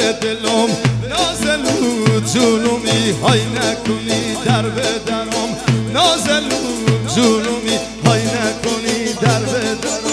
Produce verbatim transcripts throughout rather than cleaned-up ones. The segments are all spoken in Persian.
به دلم نازلو جونومی های نکنی در به درم نازلو جونومی های نکنی در به درم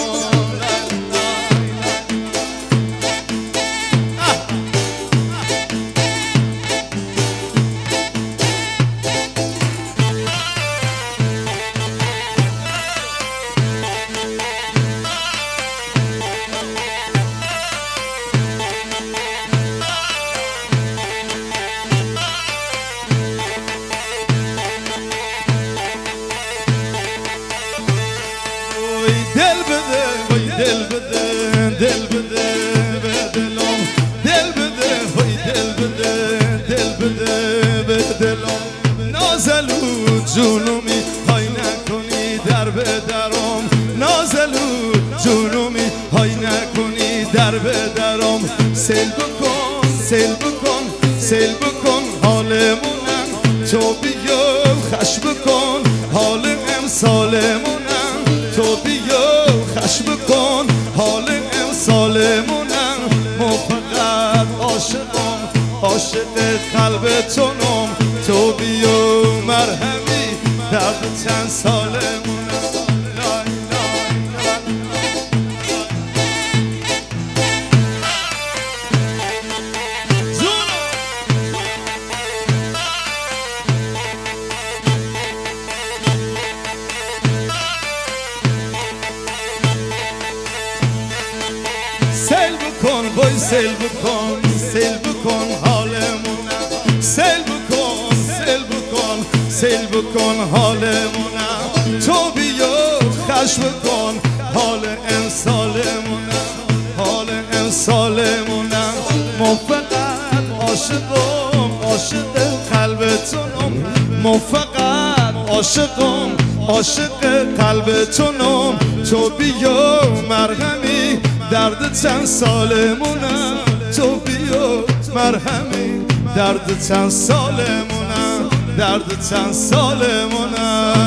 دل بده وای دل بده دل بده به دلم دل بده وای دل بده دل بده به دلم نازلو جونومی های نکنی در به درم نازلو جونومی های نکنی در به درم سیل بکن سیل بکن سیل بکن حالمونم تو بیا خش بکن حال امسالمونم تو بیا خش بکن حال امسالمونم ما فقط عاشقم عاشق قلبتونم تو بیا مرهمی درد چند سالمونم سیل بکن بای سیل بکن سیل بکن حالمونم سیل بکن سیل بکن سیل بکن حالمونم تو بیا خش بکن حال امسالمونم حال امسالمونم ما فقط عاشقم عاشق قلبتونم ما فقط عاشقم عاشق قلبتونم تو بیا مرهمی درد چند سالمونم تو بیا مرهمی درد چند سالمونم درد چند سالمونم